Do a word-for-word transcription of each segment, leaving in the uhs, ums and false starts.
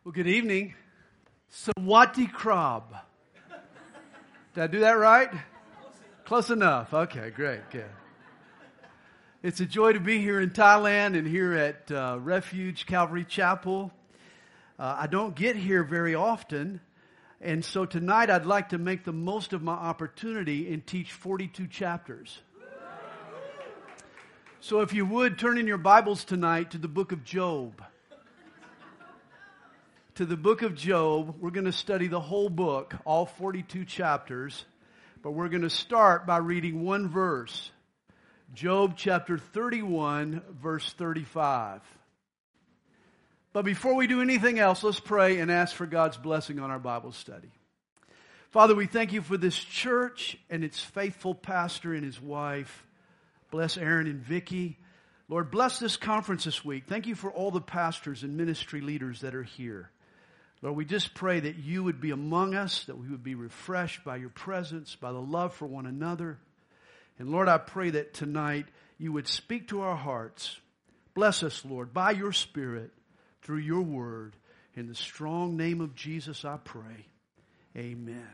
Well, good evening. Sawati Krab. Did I do that right? Close enough. Okay, great, good. It's a joy to be here in Thailand and here at uh, Refuge Calvary Chapel. Uh, I don't get here very often, and so tonight I'd like to make the most of my opportunity and teach forty-two chapters. So if you would, turn in your Bibles tonight to the book of Job. To the book of Job. We're going to study the whole book, all forty-two chapters, but we're going to start by reading one verse. Job chapter thirty-one, verse thirty-five. But before we do anything else, let's pray and ask for God's blessing on our Bible study. Father, we thank you for this church and its faithful pastor and his wife. Bless Aaron and Vicky. Lord, bless this conference this week. Thank you for all the pastors and ministry leaders that are here. Lord, we just pray that you would be among us, that we would be refreshed by your presence, by the love for one another. And Lord, I pray that tonight you would speak to our hearts. Bless us, Lord, by your Spirit, through your word. In the strong name of Jesus, I pray. Amen.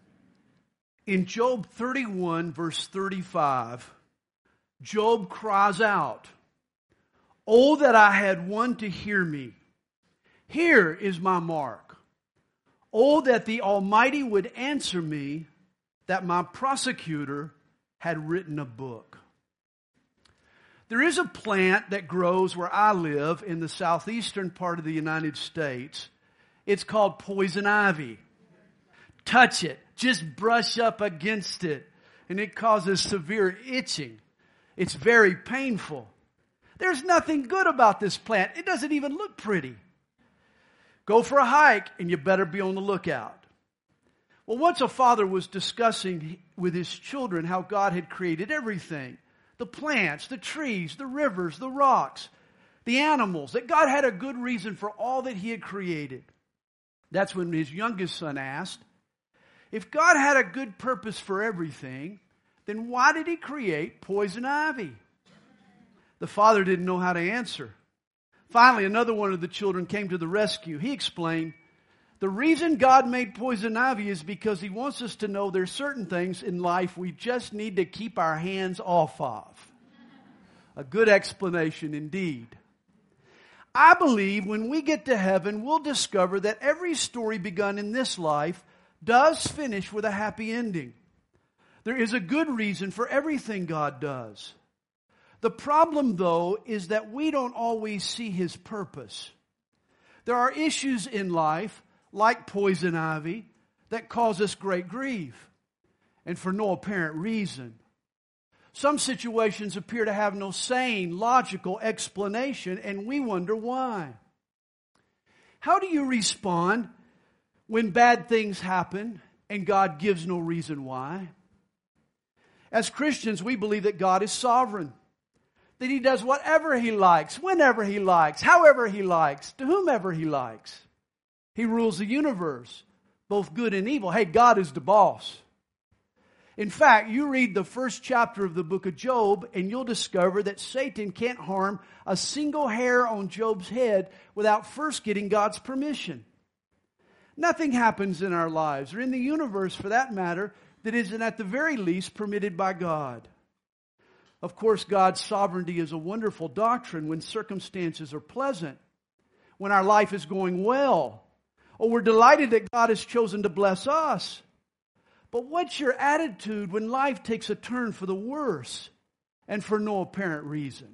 In Job thirty-one, verse thirty-five, Job cries out, "Oh, that I had one to hear me. Here is my mark. Oh, that the Almighty would answer me, that my prosecutor had written a book." There is a plant that grows where I live in the southeastern part of the United States. It's called poison ivy. Touch it. Just brush up against it. And it causes severe itching. It's very painful. There's nothing good about this plant. It doesn't even look pretty. Go for a hike and you better be on the lookout. Well, once a father was discussing with his children how God had created everything. The plants, the trees, the rivers, the rocks, the animals. That God had a good reason for all that he had created. That's when his youngest son asked, if God had a good purpose for everything, then why did he create poison ivy? The father didn't know how to answer. Finally, another one of the children came to the rescue. He explained, the reason God made poison ivy is because he wants us to know there's certain things in life we just need to keep our hands off of. A good explanation indeed. I believe when we get to heaven, we'll discover that every story begun in this life does finish with a happy ending. There is a good reason for everything God does. The problem, though, is that we don't always see his purpose. There are issues in life, like poison ivy, that cause us great grief, and for no apparent reason. Some situations appear to have no sane, logical explanation, and we wonder why. How do you respond when bad things happen and God gives no reason why? As Christians, we believe that God is sovereign. That he does whatever he likes, whenever he likes, however he likes, to whomever he likes. He rules the universe, both good and evil. Hey, God is the boss. In fact, you read the first chapter of the book of Job, and you'll discover that Satan can't harm a single hair on Job's head without first getting God's permission. Nothing happens in our lives, or in the universe for that matter, that isn't at the very least permitted by God. Of course, God's sovereignty is a wonderful doctrine when circumstances are pleasant, when our life is going well, or we're delighted that God has chosen to bless us. But what's your attitude when life takes a turn for the worse and for no apparent reason?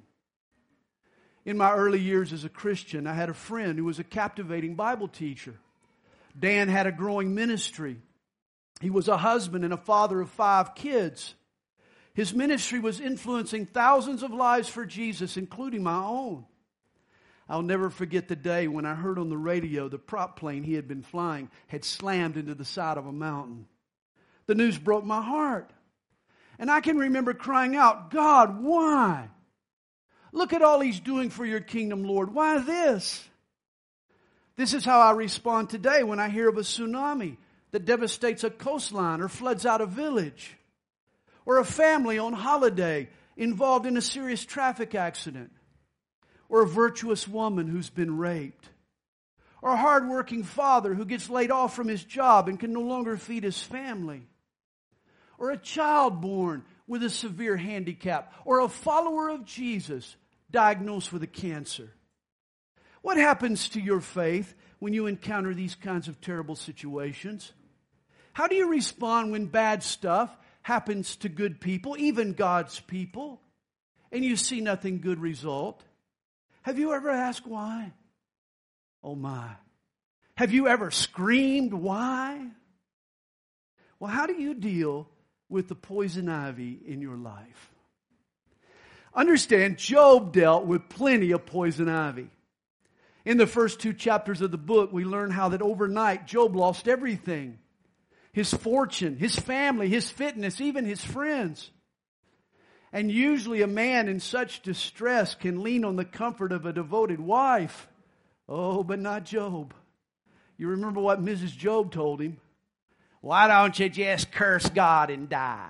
In my early years as a Christian, I had a friend who was a captivating Bible teacher. Dan had a growing ministry. He was a husband and a father of five kids. His ministry was influencing thousands of lives for Jesus, including my own. I'll never forget the day when I heard on the radio the prop plane he had been flying had slammed into the side of a mountain. The news broke my heart. And I can remember crying out, God, why? Look at all he's doing for your kingdom, Lord. Why this? This is how I respond today when I hear of a tsunami that devastates a coastline or floods out a village. Or a family on holiday involved in a serious traffic accident. Or a virtuous woman who's been raped. Or a hardworking father who gets laid off from his job and can no longer feed his family. Or a child born with a severe handicap. Or a follower of Jesus diagnosed with a cancer. What happens to your faith when you encounter these kinds of terrible situations? How do you respond when bad stuff happens to good people, even God's people, and you see nothing good result? Have you ever asked why? Oh my. Have you ever screamed why? Well, how do you deal with the poison ivy in your life? Understand, Job dealt with plenty of poison ivy. In the first two chapters of the book, we learn how that overnight Job lost everything. His fortune, his family, his fitness, even his friends. And usually a man in such distress can lean on the comfort of a devoted wife. Oh, but not Job. You remember what Missus Job told him? Why don't you just curse God and die?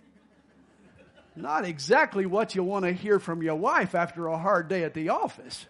Not exactly what you want to hear from your wife after a hard day at the office.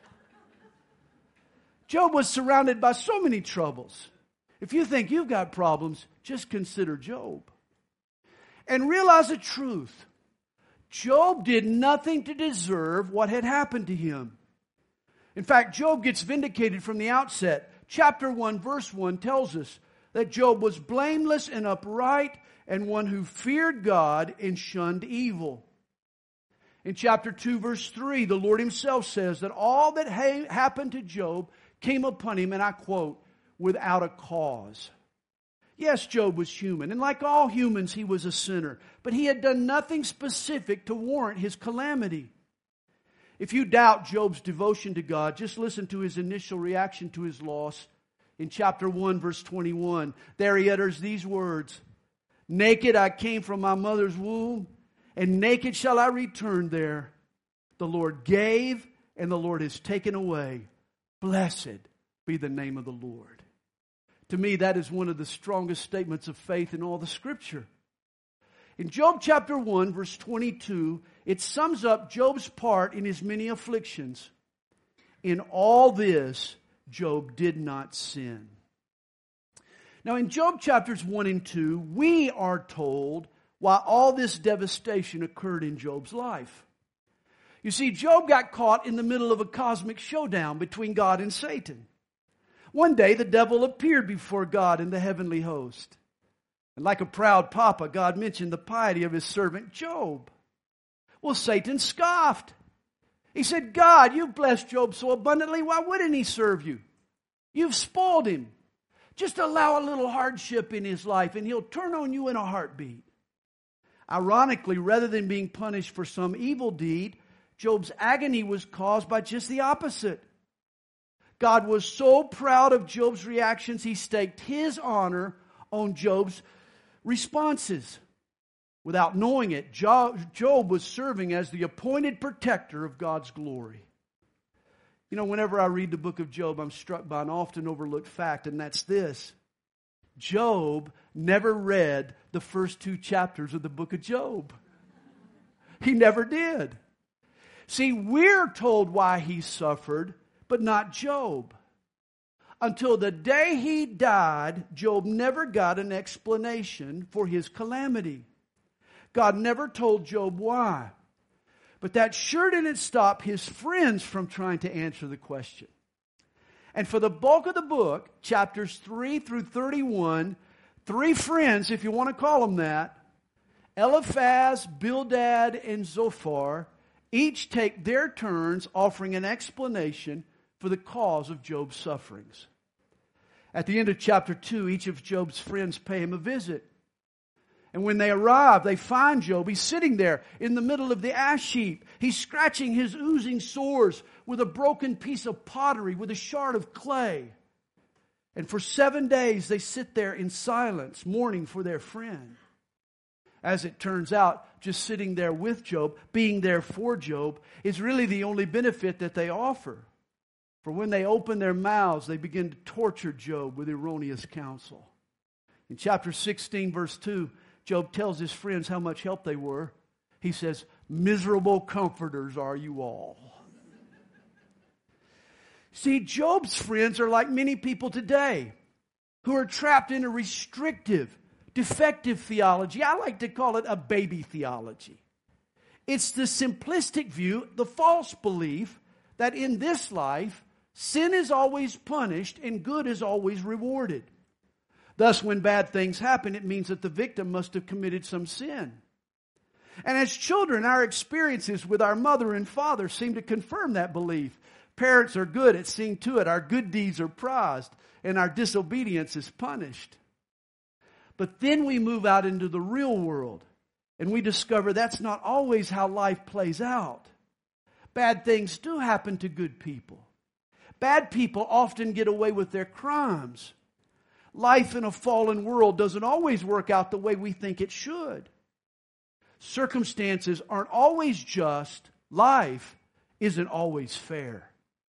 Job was surrounded by so many troubles. If you think you've got problems, just consider Job. And realize the truth. Job did nothing to deserve what had happened to him. In fact, Job gets vindicated from the outset. Chapter one, verse one tells us that Job was blameless and upright and one who feared God and shunned evil. In chapter two, verse three, the Lord himself says that all that ha- happened to Job came upon him, and I quote, without a cause. Yes, Job was human, and like all humans, he was a sinner. But he had done nothing specific to warrant his calamity. If you doubt Job's devotion to God, just listen to his initial reaction to his loss. In chapter one, verse twenty-one, there he utters these words, naked I came from my mother's womb, and naked shall I return there. The Lord gave, and the Lord has taken away. Blessed be the name of the Lord. To me, that is one of the strongest statements of faith in all the Scripture. In Job chapter one, verse twenty-two, it sums up Job's part in his many afflictions. In all this, Job did not sin. Now, in Job chapters one and two, we are told why all this devastation occurred in Job's life. You see, Job got caught in the middle of a cosmic showdown between God and Satan. One day, the devil appeared before God in the heavenly host. And like a proud papa, God mentioned the piety of his servant Job. Well, Satan scoffed. He said, God, you've blessed Job so abundantly, why wouldn't he serve you? You've spoiled him. Just allow a little hardship in his life and he'll turn on you in a heartbeat. Ironically, rather than being punished for some evil deed, Job's agony was caused by just the opposite. God was so proud of Job's reactions, he staked his honor on Job's responses. Without knowing it, Job was serving as the appointed protector of God's glory. You know, whenever I read the book of Job, I'm struck by an often overlooked fact, and that's this. Job never read the first two chapters of the book of Job. He never did. See, we're told why he suffered, but not Job. Until the day he died, Job never got an explanation for his calamity. God never told Job why. But that sure didn't stop his friends from trying to answer the question. And for the bulk of the book, chapters three through thirty-one, three friends, if you want to call them that, Eliphaz, Bildad, and Zophar, each take their turns offering an explanation for the cause of Job's sufferings. At the end of chapter two, each of Job's friends pay him a visit. And when they arrive, they find Job. He's sitting there in the middle of the ash heap. He's scratching his oozing sores with a broken piece of pottery, with a shard of clay. And for seven days, they sit there in silence, mourning for their friend. As it turns out, just sitting there with Job, being there for Job, is really the only benefit that they offer. For when they open their mouths, they begin to torture Job with erroneous counsel. In chapter sixteen, verse two, Job tells his friends how much help they were. He says, miserable comforters are you all. See, Job's friends are like many people today who are trapped in a restrictive, defective theology. I like to call it a baby theology. It's the simplistic view, the false belief that in this life, sin is always punished and good is always rewarded. Thus, when bad things happen, it means that the victim must have committed some sin. And as children, our experiences with our mother and father seem to confirm that belief. Parents are good at seeing to it our good deeds are prized and our disobedience is punished. But then we move out into the real world and we discover that's not always how life plays out. Bad things do happen to good people. Bad people often get away with their crimes. Life in a fallen world doesn't always work out the way we think it should. Circumstances aren't always just. Life isn't always fair.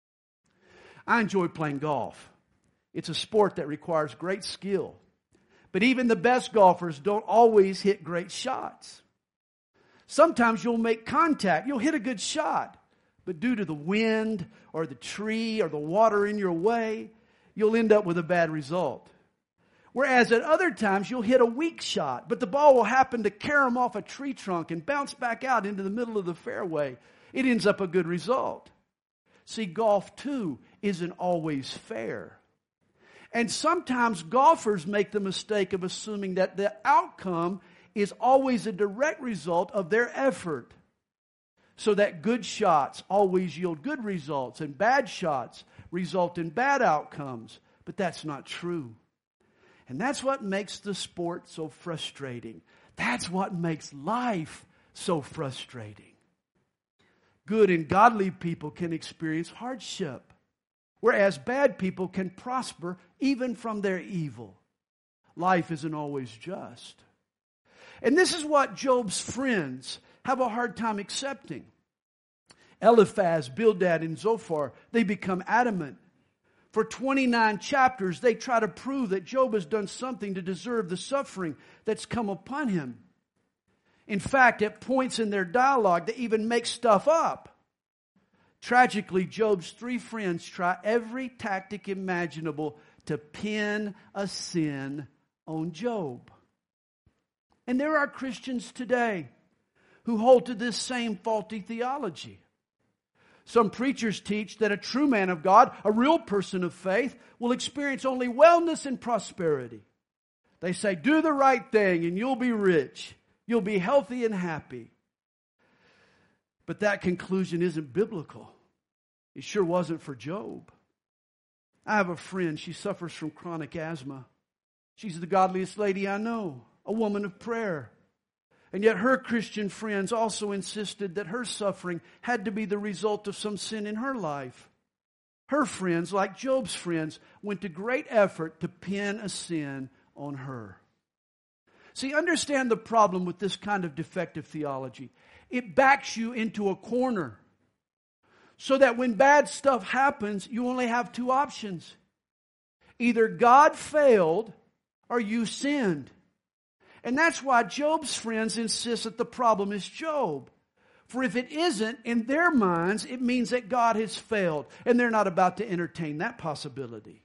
I enjoy playing golf. It's a sport that requires great skill. But even the best golfers don't always hit great shots. Sometimes you'll make contact. You'll hit a good shot. But due to the wind or the tree or the water in your way, you'll end up with a bad result. Whereas at other times you'll hit a weak shot, but the ball will happen to carom off a tree trunk and bounce back out into the middle of the fairway. It ends up a good result. See, golf too isn't always fair. And sometimes golfers make the mistake of assuming that the outcome is always a direct result of their effort. So that good shots always yield good results and bad shots result in bad outcomes. But that's not true. And that's what makes the sport so frustrating. That's what makes life so frustrating. Good and godly people can experience hardship, whereas bad people can prosper even from their evil. Life isn't always just. And this is what Job's friends have a hard time accepting. Eliphaz, Bildad, and Zophar, they become adamant. For twenty-nine chapters, they try to prove that Job has done something to deserve the suffering that's come upon him. In fact, at points in their dialogue, they even make stuff up. Tragically, Job's three friends try every tactic imaginable to pin a sin on Job. And there are Christians today who hold to this same faulty theology. Some preachers teach that a true man of God, a real person of faith, will experience only wellness and prosperity. They say, do the right thing and you'll be rich. You'll be healthy and happy. But that conclusion isn't biblical. It sure wasn't for Job. I have a friend. She suffers from chronic asthma. She's the godliest lady I know, a woman of prayer. And yet her Christian friends also insisted that her suffering had to be the result of some sin in her life. Her friends, like Job's friends, went to great effort to pin a sin on her. See, understand the problem with this kind of defective theology. It backs you into a corner so that when bad stuff happens, you only have two options. Either God failed or you sinned. And that's why Job's friends insist that the problem is Job. For if it isn't, in their minds, it means that God has failed. And they're not about to entertain that possibility.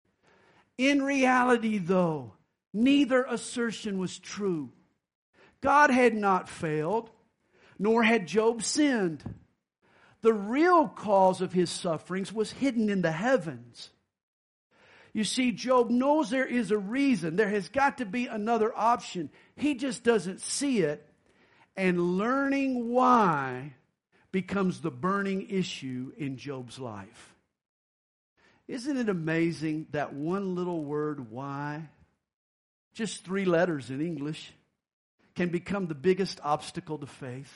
In reality, though, neither assertion was true. God had not failed, nor had Job sinned. The real cause of his sufferings was hidden in the heavens. You see, Job knows there is a reason. There has got to be another option. He just doesn't see it. And learning why becomes the burning issue in Job's life. Isn't it amazing that one little word, why, just three letters in English, can become the biggest obstacle to faith?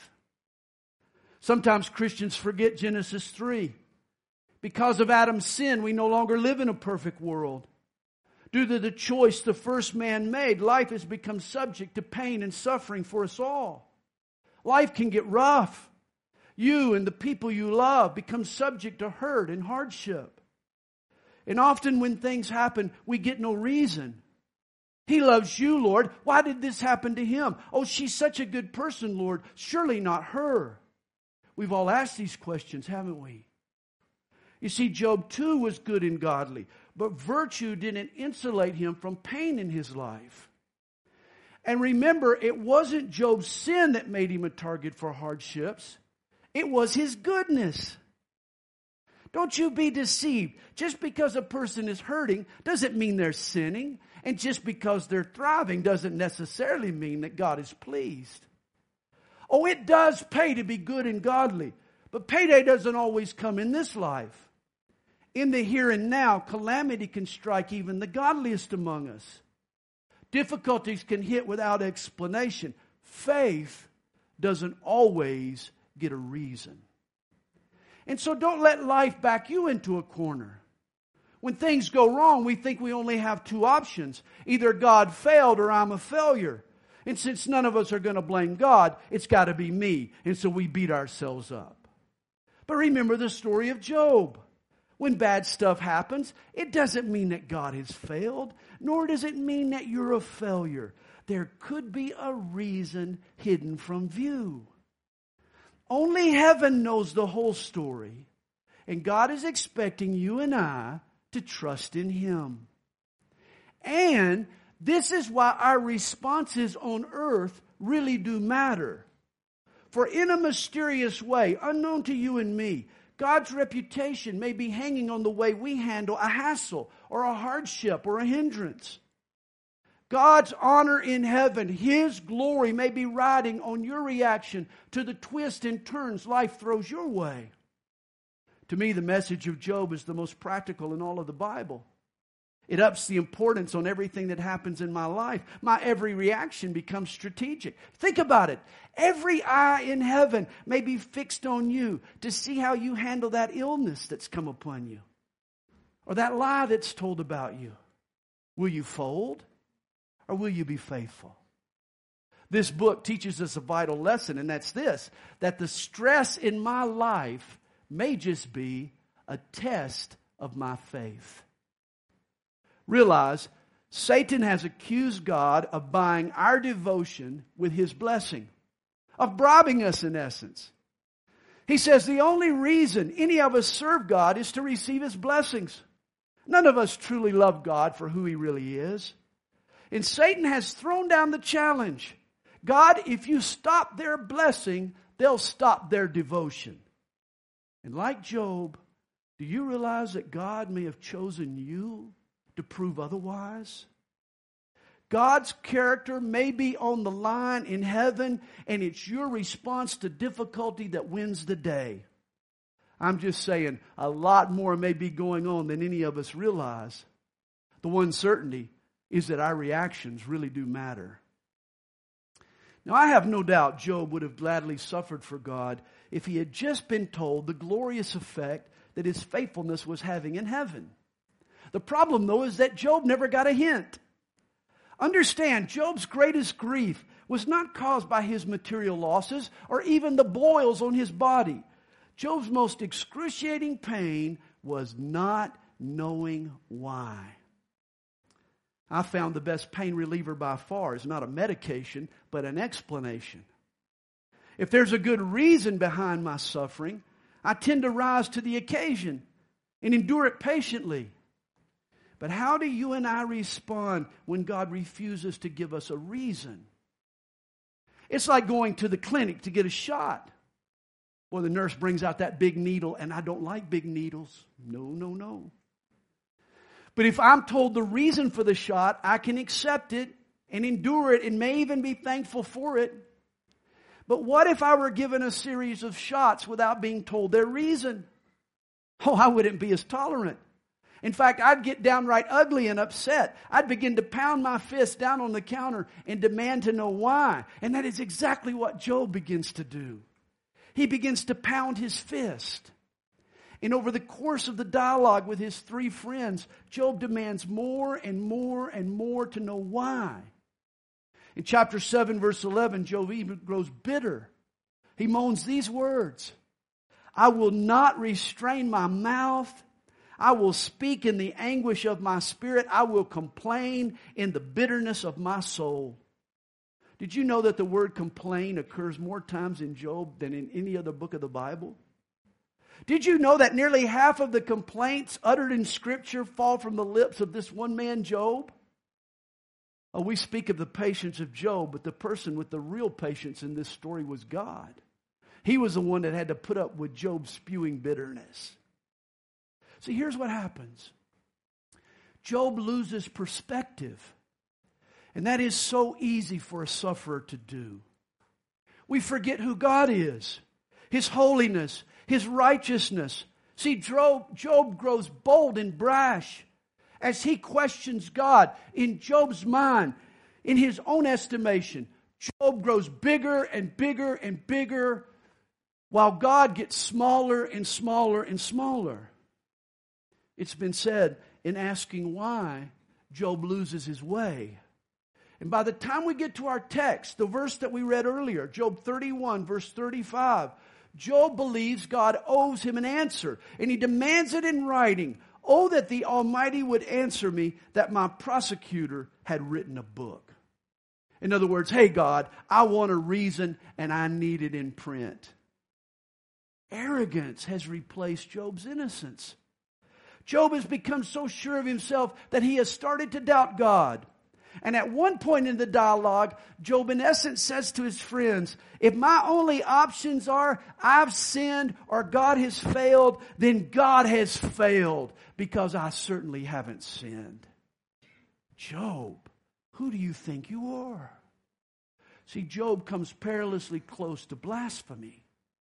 Sometimes Christians forget Genesis three. Because of Adam's sin, we no longer live in a perfect world. Due to the choice the first man made, life has become subject to pain and suffering for us all. Life can get rough. You and the people you love become subject to hurt and hardship. And often when things happen, we get no reason. He loves you, Lord. Why did this happen to him? Oh, she's such a good person, Lord. Surely not her. We've all asked these questions, haven't we? You see, Job too was good and godly, but virtue didn't insulate him from pain in his life. And remember, it wasn't Job's sin that made him a target for hardships. It was his goodness. Don't you be deceived. Just because a person is hurting doesn't mean they're sinning. And just because they're thriving doesn't necessarily mean that God is pleased. Oh, it does pay to be good and godly. But payday doesn't always come in this life. In the here and now, calamity can strike even the godliest among us. Difficulties can hit without explanation. Faith doesn't always get a reason. And so don't let life back you into a corner. When things go wrong, we think we only have two options. Either God failed or I'm a failure. And since none of us are going to blame God, it's got to be me. And so we beat ourselves up. But remember the story of Job. When bad stuff happens, it doesn't mean that God has failed, nor does it mean that you're a failure. There could be a reason hidden from view. Only heaven knows the whole story, and God is expecting you and I to trust in Him. And this is why our responses on earth really do matter. For in a mysterious way, unknown to you and me, God's reputation may be hanging on the way we handle a hassle or a hardship or a hindrance. God's honor in heaven, His glory may be riding on your reaction to the twists and turns life throws your way. To me, the message of Job is the most practical in all of the Bible. It ups the importance on everything that happens in my life. My every reaction becomes strategic. Think about it. Every eye in heaven may be fixed on you to see how you handle that illness that's come upon you, or that lie that's told about you. Will you fold, or will you be faithful? This book teaches us a vital lesson, and that's this, that the stress in my life may just be a test of my faith. Realize, Satan has accused God of buying our devotion with his blessing, of bribing us in essence. He says the only reason any of us serve God is to receive His blessings. None of us truly love God for who He really is. And Satan has thrown down the challenge. God, if you stop their blessing, they'll stop their devotion. And like Job, do you realize that God may have chosen you to prove otherwise? God's character may be on the line in heaven, and it's your response to difficulty that wins the day. I'm just saying, a lot more may be going on than any of us realize. The one certainty is that our reactions really do matter. Now, I have no doubt Job would have gladly suffered for God if he had just been told the glorious effect that his faithfulness was having in heaven. The problem, though, is that Job never got a hint. Understand, Job's greatest grief was not caused by his material losses or even the boils on his body. Job's most excruciating pain was not knowing why. I found the best pain reliever by far is not a medication, but an explanation. If there's a good reason behind my suffering, I tend to rise to the occasion and endure it patiently. But how do you and I respond when God refuses to give us a reason? It's like going to the clinic to get a shot. Well, the nurse brings out that big needle, and I don't like big needles. No, no, no. But if I'm told the reason for the shot, I can accept it and endure it and may even be thankful for it. But what if I were given a series of shots without being told their reason? Oh, I wouldn't be as tolerant. In fact, I'd get downright ugly and upset. I'd begin to pound my fist down on the counter and demand to know why. And that is exactly what Job begins to do. He begins to pound his fist. And over the course of the dialogue with his three friends, Job demands more and more and more to know why. In chapter seven, verse eleven, Job even grows bitter. He moans these words, I will not restrain my mouth. I will speak in the anguish of my spirit. I will complain in the bitterness of my soul. Did you know that the word complain occurs more times in Job than in any other book of the Bible? Did you know that nearly half of the complaints uttered in Scripture fall from the lips of this one man, Job? Oh, we speak of the patience of Job, but the person with the real patience in this story was God. He was the one that had to put up with Job spewing bitterness. See, here's what happens. Job loses perspective. And that is so easy for a sufferer to do. We forget who God is, His holiness, His righteousness. See, Job, Job grows bold and brash as he questions God. In Job's mind, in his own estimation, Job grows bigger and bigger and bigger, while God gets smaller and smaller and smaller. It's been said, in asking why, Job loses his way. And by the time we get to our text, the verse that we read earlier, Job thirty-one, verse thirty-five, Job believes God owes him an answer, and he demands it in writing. Oh, that the Almighty would answer me, that my prosecutor had written a book. In other words, hey God, I want a reason and I need it in print. Arrogance has replaced Job's innocence. Job has become so sure of himself that he has started to doubt God. And at one point in the dialogue, Job in essence says to his friends, if my only options are I've sinned or God has failed, then God has failed because I certainly haven't sinned. Job, who do you think you are? See, Job comes perilously close to blasphemy.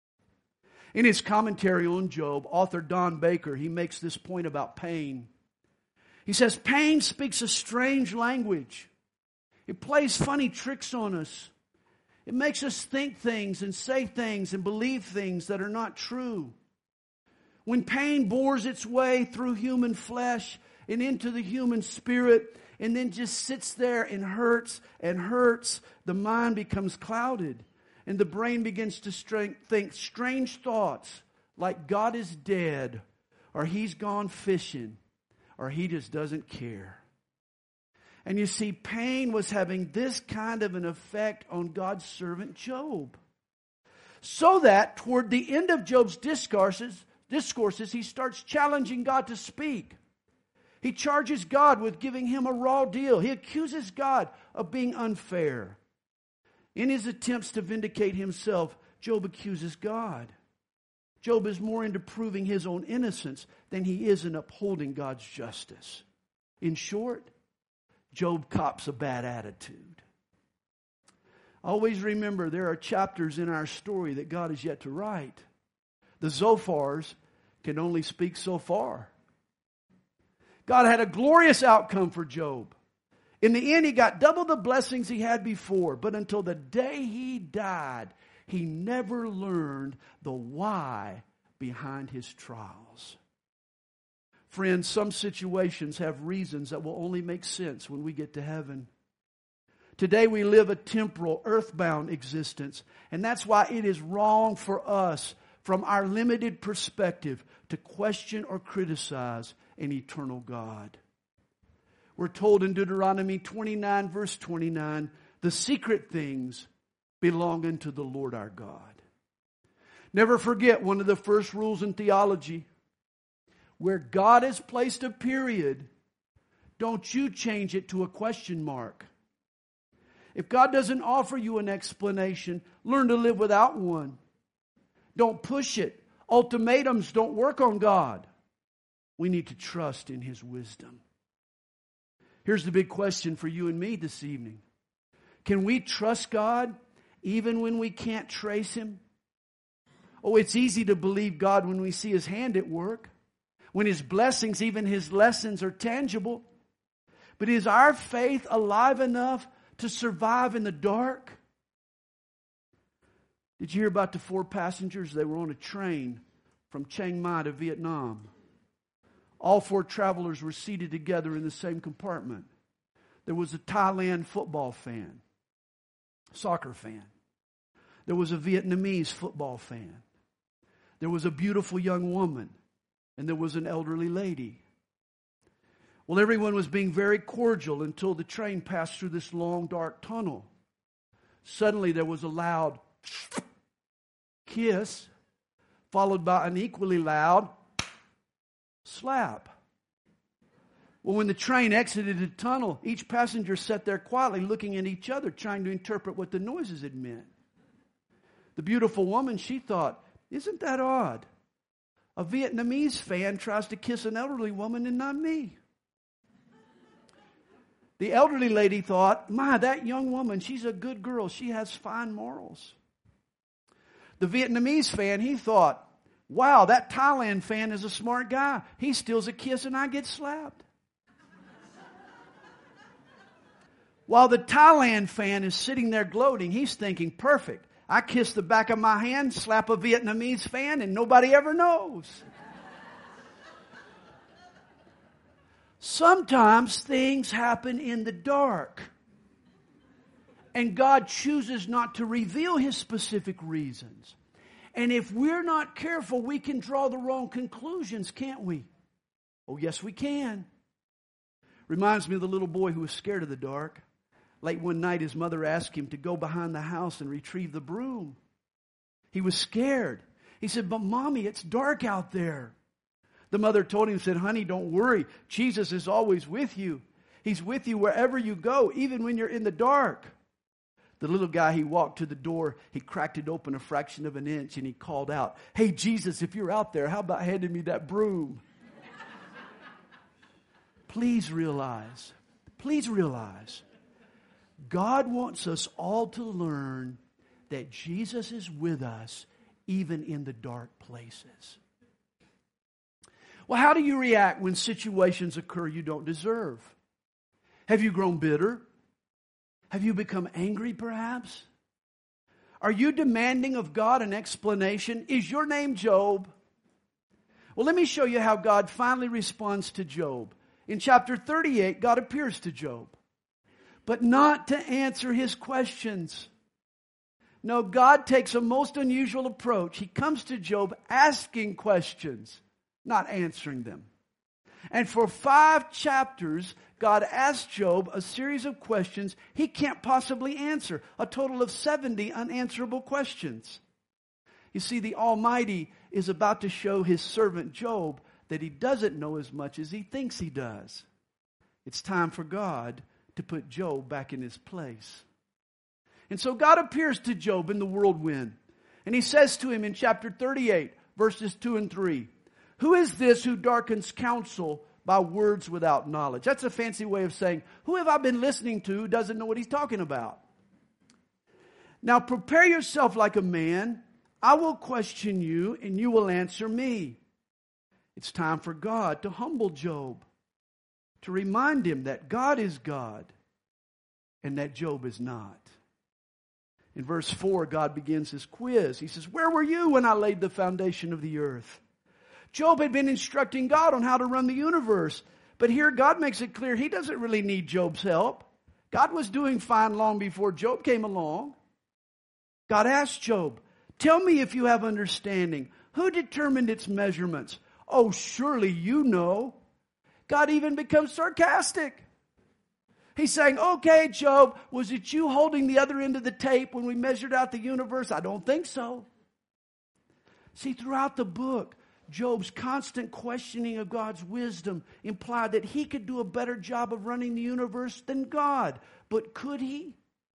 In his commentary on Job, author Don Baker, he makes this point about pain. He says, pain speaks a strange language. It plays funny tricks on us. It makes us think things and say things and believe things that are not true. When pain bores its way through human flesh and into the human spirit and then just sits there and hurts and hurts, the mind becomes clouded and the brain begins to stra- think strange thoughts like God is dead or He's gone fishing or He just doesn't care. And you see, pain was having this kind of an effect on God's servant Job. So that toward the end of Job's discourses, discourses, he starts challenging God to speak. He charges God with giving him a raw deal. He accuses God of being unfair. In his attempts to vindicate himself, Job accuses God. Job is more into proving his own innocence than he is in upholding God's justice. In short, Job cops a bad attitude. Always remember there are chapters in our story that God is yet to write. The Zophars can only speak so far. God had a glorious outcome for Job. In the end, he got double the blessings he had before. But until the day he died, he never learned the why behind his trials. Friends, some situations have reasons that will only make sense when we get to heaven. Today we live a temporal, earthbound existence, and that's why it is wrong for us, from our limited perspective, to question or criticize an eternal God. We're told in Deuteronomy twenty-nine, verse twenty-nine, the secret things belong unto the Lord our God. Never forget one of the first rules in theology. Where God has placed a period, don't you change it to a question mark. If God doesn't offer you an explanation, learn to live without one. Don't push it. Ultimatums don't work on God. We need to trust in His wisdom. Here's the big question for you and me this evening. Can we trust God even when we can't trace Him? Oh, it's easy to believe God when we see His hand at work. When His blessings, even His lessons, are tangible. But is our faith alive enough to survive in the dark? Did you hear about the four passengers? They were on a train from Chiang Mai to Vietnam. All four travelers were seated together in the same compartment. There was a Thailand football fan, soccer fan. There was a Vietnamese football fan. There was a beautiful young woman. And there was an elderly lady. Well, everyone was being very cordial until the train passed through this long, dark tunnel. Suddenly there was a loud kiss, followed by an equally loud slap. Well, when the train exited the tunnel, each passenger sat there quietly looking at each other, trying to interpret what the noises had meant. The beautiful woman, she thought, isn't that odd? A Vietnamese fan tries to kiss an elderly woman and not me. The elderly lady thought, my, that young woman, she's a good girl. She has fine morals. The Vietnamese fan, he thought, wow, that Thailand fan is a smart guy. He steals a kiss and I get slapped. While the Thailand fan is sitting there gloating, he's thinking, perfect. I kiss the back of my hand, slap a Vietnamese fan, and nobody ever knows. Sometimes things happen in the dark. And God chooses not to reveal His specific reasons. And if we're not careful, we can draw the wrong conclusions, can't we? Oh, yes, we can. Reminds me of the little boy who was scared of the dark. Late one night, his mother asked him to go behind the house and retrieve the broom. He was scared. He said, but Mommy, it's dark out there. The mother told him, said, honey, don't worry. Jesus is always with you. He's with you wherever you go, even when you're in the dark. The little guy, he walked to the door. He cracked it open a fraction of an inch and he called out, hey, Jesus, if you're out there, how about handing me that broom? Please realize, please realize, God wants us all to learn that Jesus is with us even in the dark places. Well, how do you react when situations occur you don't deserve? Have you grown bitter? Have you become angry perhaps? Are you demanding of God an explanation? Is your name Job? Well, let me show you how God finally responds to Job. In chapter thirty-eight, God appears to Job, but not to answer his questions. No, God takes a most unusual approach. He comes to Job asking questions, not answering them. And for five chapters, God asks Job a series of questions he can't possibly answer. A total of seventy unanswerable questions. You see, the Almighty is about to show His servant Job that he doesn't know as much as he thinks he does. It's time for God to put Job back in his place. And so God appears to Job in the whirlwind. And He says to him in chapter thirty-eight, verses two and three, who is this who darkens counsel by words without knowledge? That's a fancy way of saying, who have I been listening to who doesn't know what he's talking about? Now prepare yourself like a man. I will question you and you will answer me. It's time for God to humble Job, to remind him that God is God and that Job is not. In verse four, God begins his quiz. He says, where were you when I laid the foundation of the earth? Job had been instructing God on how to run the universe. But here God makes it clear He doesn't really need Job's help. God was doing fine long before Job came along. God asked Job, tell me if you have understanding. Who determined its measurements? Oh, surely you know. God even becomes sarcastic. He's saying, okay, Job, was it you holding the other end of the tape when we measured out the universe? I don't think so. See, throughout the book, Job's constant questioning of God's wisdom implied that he could do a better job of running the universe than God. But could he?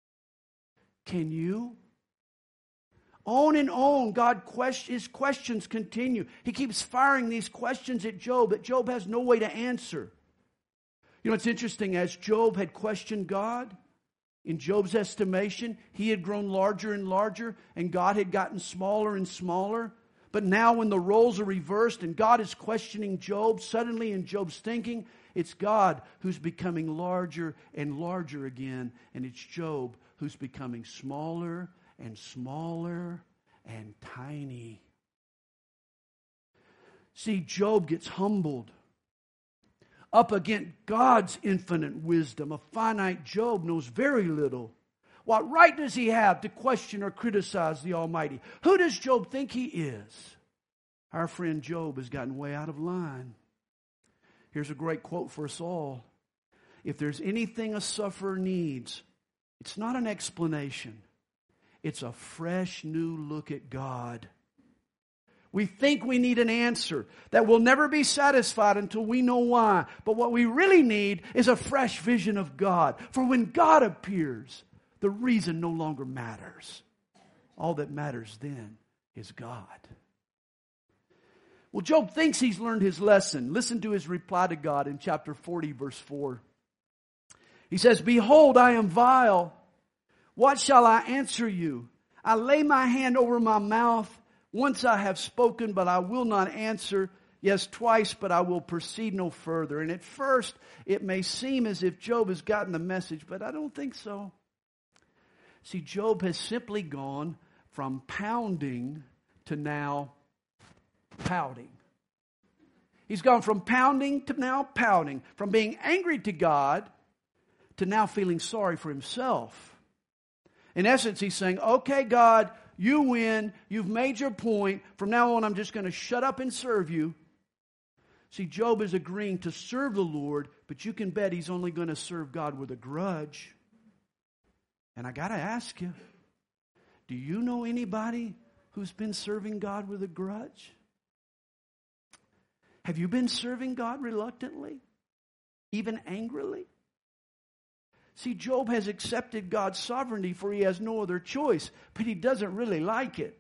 Can you? On and on, God question, his questions continue. He keeps firing these questions at Job that Job has no way to answer. You know, it's interesting. As Job had questioned God, in Job's estimation, he had grown larger and larger, and God had gotten smaller and smaller. But now when the roles are reversed and God is questioning Job, suddenly in Job's thinking, it's God who's becoming larger and larger again, and it's Job who's becoming smaller and smaller and tiny. See, Job gets humbled up against God's infinite wisdom. A finite Job knows very little. What right does he have to question or criticize the Almighty? Who does Job think he is? Our friend Job has gotten way out of line. Here's a great quote for us all. If there's anything a sufferer needs, it's not an explanation. It's a fresh new look at God. We think we need an answer that will never be satisfied until we know why. But what we really need is a fresh vision of God. For when God appears, the reason no longer matters. All that matters then is God. Well, Job thinks he's learned his lesson. Listen to his reply to God in chapter forty, verse four. He says, "Behold, I am vile. What shall I answer you? I lay my hand over my mouth. Once I have spoken, but I will not answer. Yes, twice, but I will proceed no further." And at first, it may seem as if Job has gotten the message, but I don't think so. See, Job has simply gone from pounding to now pouting. He's gone from pounding to now pouting. From being angry to God to now feeling sorry for himself. In essence, he's saying, okay, God, you win. You've made your point. From now on, I'm just going to shut up and serve you. See, Job is agreeing to serve the Lord, but you can bet he's only going to serve God with a grudge. And I got to ask you, do you know anybody who's been serving God with a grudge? Have you been serving God reluctantly? Even angrily? See, Job has accepted God's sovereignty, for he has no other choice, but he doesn't really like it.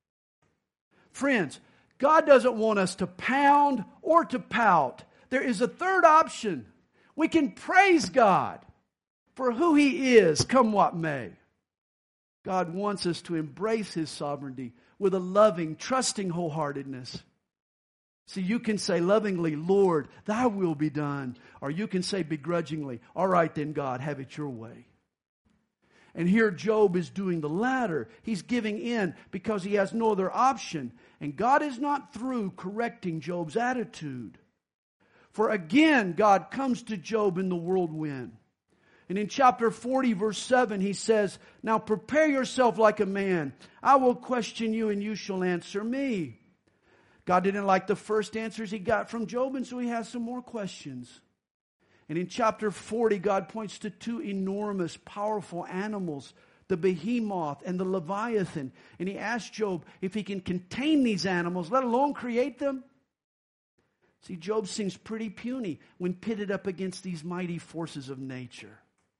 Friends, God doesn't want us to pound or to pout. There is a third option. We can praise God for who He is, come what may. God wants us to embrace His sovereignty with a loving, trusting wholeheartedness. See, you can say lovingly, Lord, thy will be done. Or you can say begrudgingly, all right then, God, have it your way. And here Job is doing the latter. He's giving in because he has no other option. And God is not through correcting Job's attitude. For again, God comes to Job in the whirlwind. And in chapter forty, verse seven, he says, now prepare yourself like a man. I will question you and you shall answer me. God didn't like the first answers he got from Job, and so he has some more questions. And in chapter forty, God points to two enormous, powerful animals, the behemoth and the leviathan. And he asks Job if he can contain these animals, let alone create them. See, Job seems pretty puny when pitted up against these mighty forces of nature.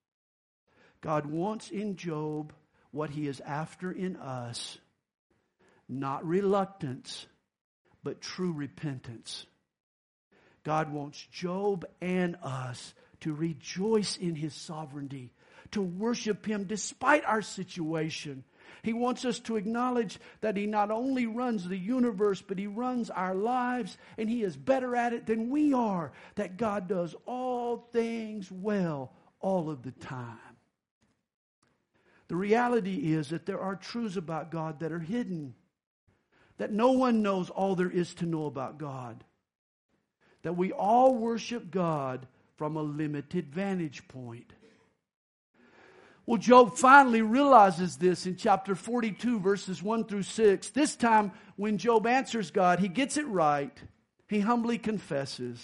God wants in Job what He is after in us, not reluctance, but true repentance. God wants Job and us to rejoice in His sovereignty, to worship Him despite our situation. He wants us to acknowledge that He not only runs the universe, but He runs our lives, and He is better at it than we are, that God does all things well all of the time. The reality is that there are truths about God that are hidden, that no one knows all there is to know about God, that we all worship God from a limited vantage point. Well, Job finally realizes this in chapter forty-two, verses one through six. This time, when Job answers God, he gets it right. He humbly confesses,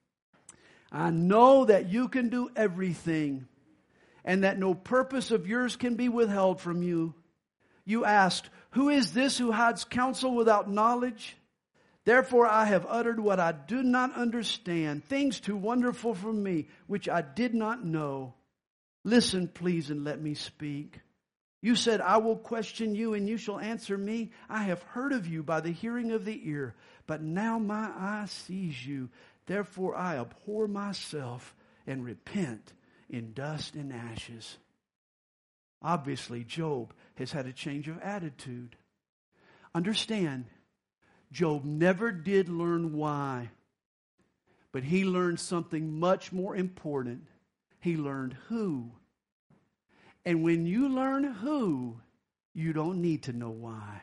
I know that you can do everything, and that no purpose of yours can be withheld from you. You asked, who is this who hides counsel without knowledge? Therefore I have uttered what I do not understand, things too wonderful for me, which I did not know. Listen, please, and let me speak. You said, I will question you, and you shall answer me. I have heard of you by the hearing of the ear, but now my eye sees you. Therefore I abhor myself and repent in dust and ashes. Obviously, Job has had a change of attitude. Understand, Job never did learn why, but he learned something much more important. He learned who. And when you learn who, you don't need to know why.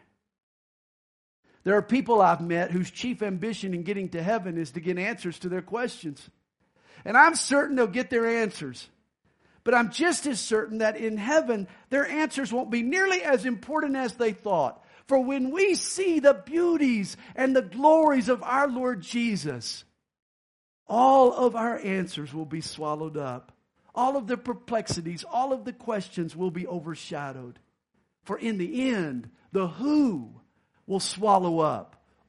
There are people I've met whose chief ambition in getting to heaven is to get answers to their questions. And I'm certain they'll get their answers. But I'm just as certain that in heaven, their answers won't be nearly as important as they thought. For when we see the beauties and the glories of our Lord Jesus, all of our answers will be swallowed up. All of the perplexities, all of the questions will be overshadowed. For in the end, the who will swallow up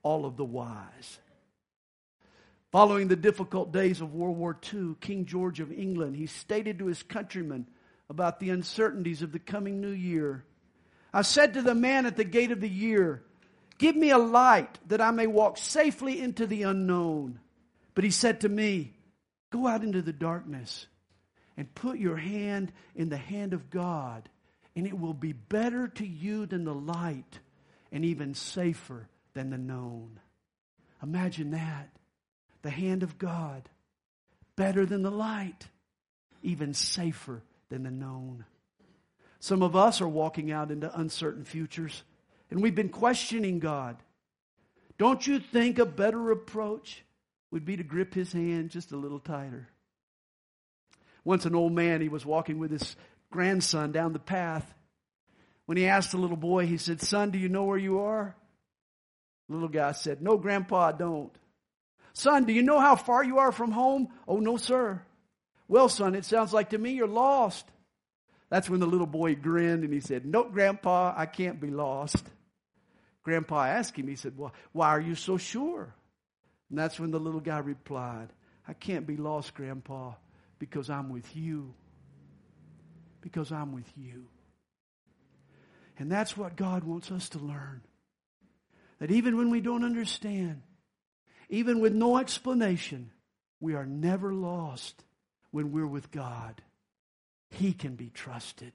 all of the wise. Following the difficult days of World War Two, King George of England, he stated to his countrymen about the uncertainties of the coming new year. I said to the man at the gate of the year, give me a light that I may walk safely into the unknown. But he said to me, go out into the darkness and put your hand in the hand of God, and it will be better to you than the light and even safer than the known. Imagine that. The hand of God, better than the light, even safer than the known. Some of us are walking out into uncertain futures, and we've been questioning God. Don't you think a better approach would be to grip His hand just a little tighter? Once an old man, he was walking with his grandson down the path. When he asked the little boy, he said, son, do you know where you are? The little guy said, no, Grandpa, I don't. Son, do you know how far you are from home? Oh, no, sir. Well, son, it sounds like to me you're lost. That's when the little boy grinned and he said, nope, Grandpa, I can't be lost. Grandpa asked him, he said, well, why are you so sure? And that's when the little guy replied, I can't be lost, Grandpa, because I'm with you. Because I'm with you. And that's what God wants us to learn. That even when we don't understand, even with no explanation, we are never lost when we're with God. He can be trusted.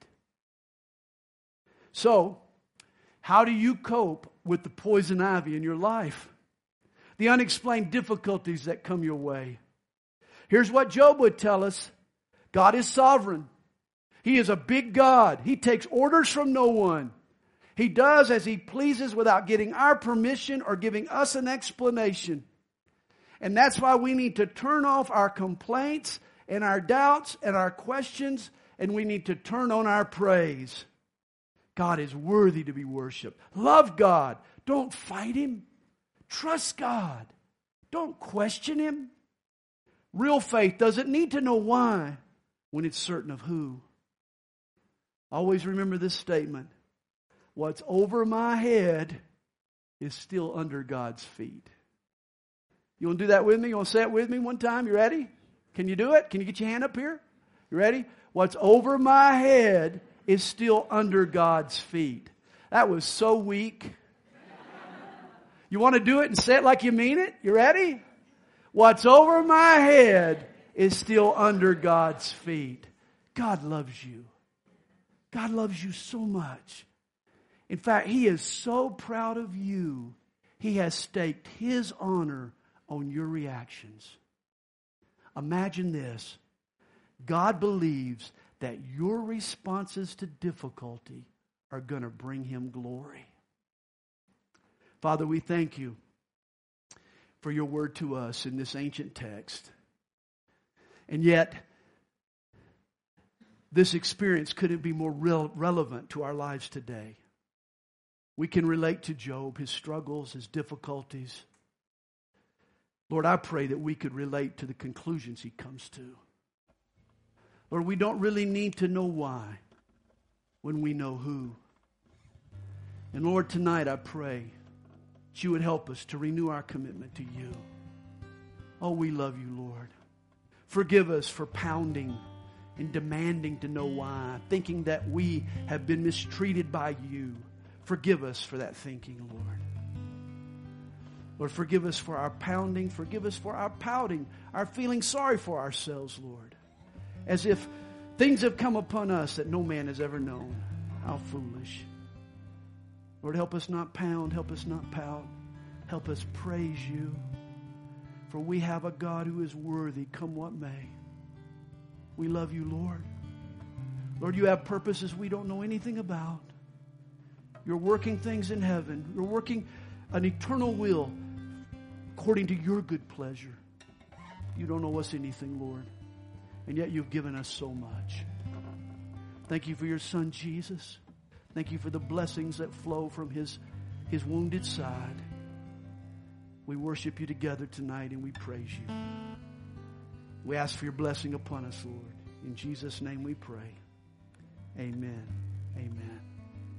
So, how do you cope with the poison ivy in your life? The unexplained difficulties that come your way. Here's what Job would tell us. God is sovereign. He is a big God. He takes orders from no one. He does as He pleases without getting our permission or giving us an explanation. And that's why we need to turn off our complaints and our doubts and our questions, and we need to turn on our praise. God is worthy to be worshiped. Love God. Don't fight Him. Trust God. Don't question Him. Real faith doesn't need to know why when it's certain of who. Always remember this statement. What's over my head is still under God's feet. You want to do that with me? You want to say it with me one time? You ready? Can you do it? Can you get your hand up here? You ready? What's over my head is still under God's feet. That was so weak. You want to do it and say it like you mean it? You ready? What's over my head is still under God's feet. God loves you. God loves you so much. In fact, He is so proud of you, He has staked His honor on your reactions. Imagine this. God believes that your responses to difficulty are going to bring Him glory. Father, we thank You for Your word to us in this ancient text. And yet, this experience couldn't be more real, relevant to our lives today. We can relate to Job, his struggles, his difficulties. Lord, I pray that we could relate to the conclusions he comes to. Lord, we don't really need to know why when we know who. And Lord, tonight I pray that You would help us to renew our commitment to You. Oh, we love You, Lord. Forgive us for pounding and demanding to know why, thinking that we have been mistreated by You. Forgive us for that thinking, Lord. Lord, forgive us for our pounding. Forgive us for our pouting, our feeling sorry for ourselves, Lord. As if things have come upon us that no man has ever known. How foolish. Lord, help us not pound. Help us not pout. Help us praise You. For we have a God who is worthy, come what may. We love You, Lord. Lord, You have purposes we don't know anything about. You're working things in heaven. You're working an eternal will according to Your good pleasure. You don't owe us anything, Lord. And yet You've given us so much. Thank You for Your Son, Jesus. Thank You for the blessings that flow from His, His wounded side. We worship You together tonight and we praise You. We ask for Your blessing upon us, Lord. In Jesus' name we pray. Amen. Amen.